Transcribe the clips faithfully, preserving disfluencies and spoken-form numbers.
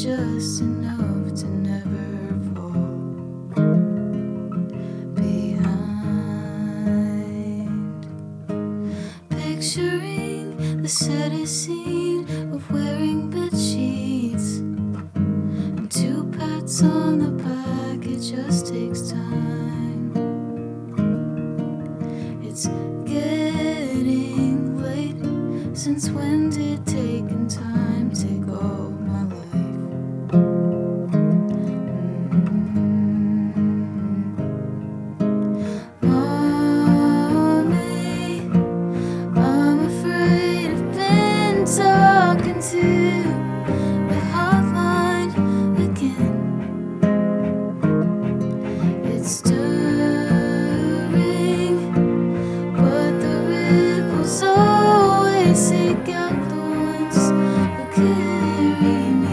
just enough to never fall behind. Picturing the saddest scene of wearing bed sheets and two pats on the back, it just takes time. It's getting late. Since when did taking time take all my life? Mm-hmm. Mommy, I'm afraid I've been talking to the hotline again. It's stirring, but the ripples always seek out the ones who carry me.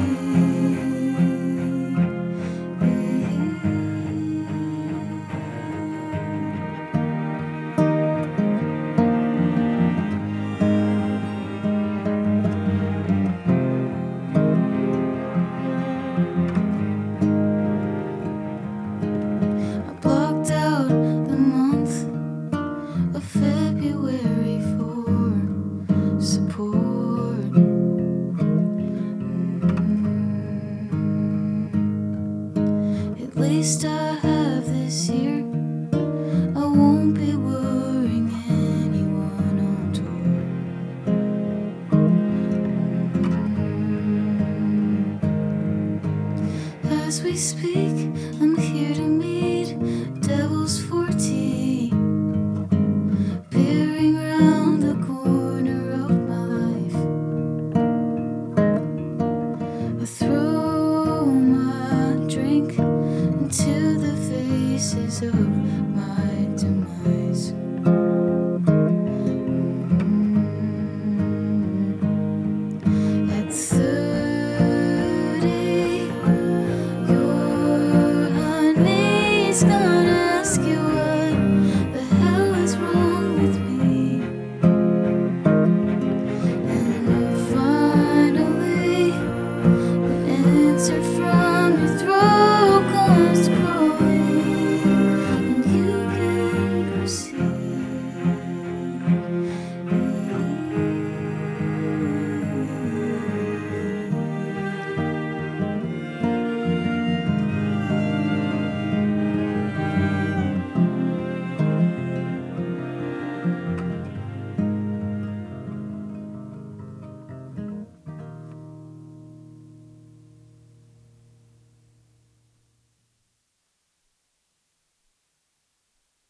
I blocked out the month of February for support. Mm. At least I have this year. I won't be worrying anyone on tour. Mm. As we speak, I'm